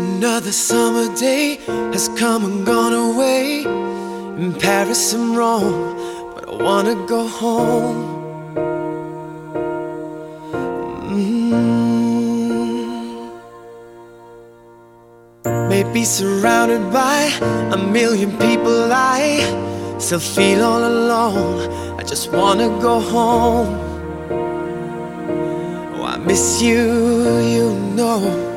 Another summer day has come and gone away. In Paris and Rome, but I wanna go home. Maybe surrounded by a million people, I still feel all alone. I just wanna go home. Oh, I miss you, you know.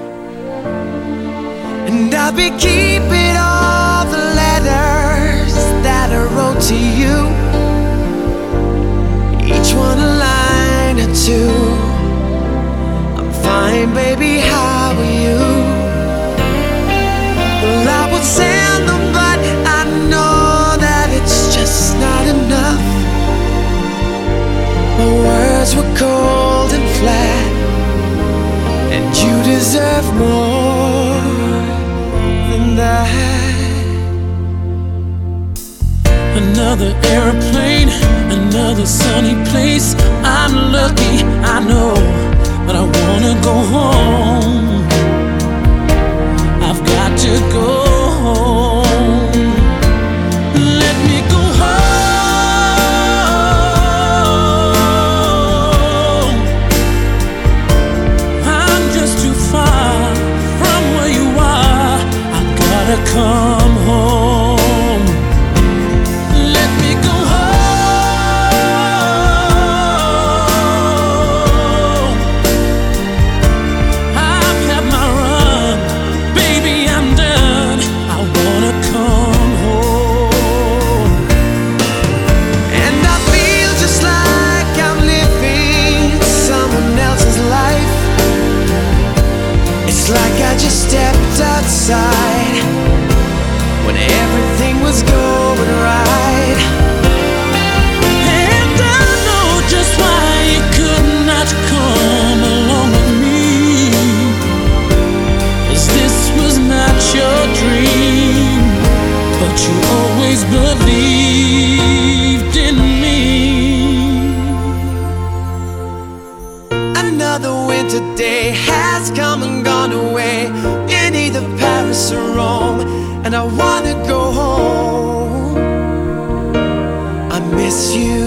And I'll be keeping all the letters that I wrote to you, each one a line or two. I'm fine, baby, how are you? Well, I would send them, but I know that it's just not enough. My words were cold and flat, and you deserve more than that. Another airplane, another sunny place. I'm lucky, I know, but I wanna go home. I've got to go home. Let me go home. I'm just too far from where you are. I gotta come home. Let me go home. I've had my run, baby, I'm done. I wanna come home. And I feel just like I'm living someone else's life. It's like I just stepped outside when everything was going right. And I know just why you could not come along with me, 'cause this was not your dream, but you always believed in me. Another winter day has come and gone away in either Paris or Rome, and I wanna go home. I miss you.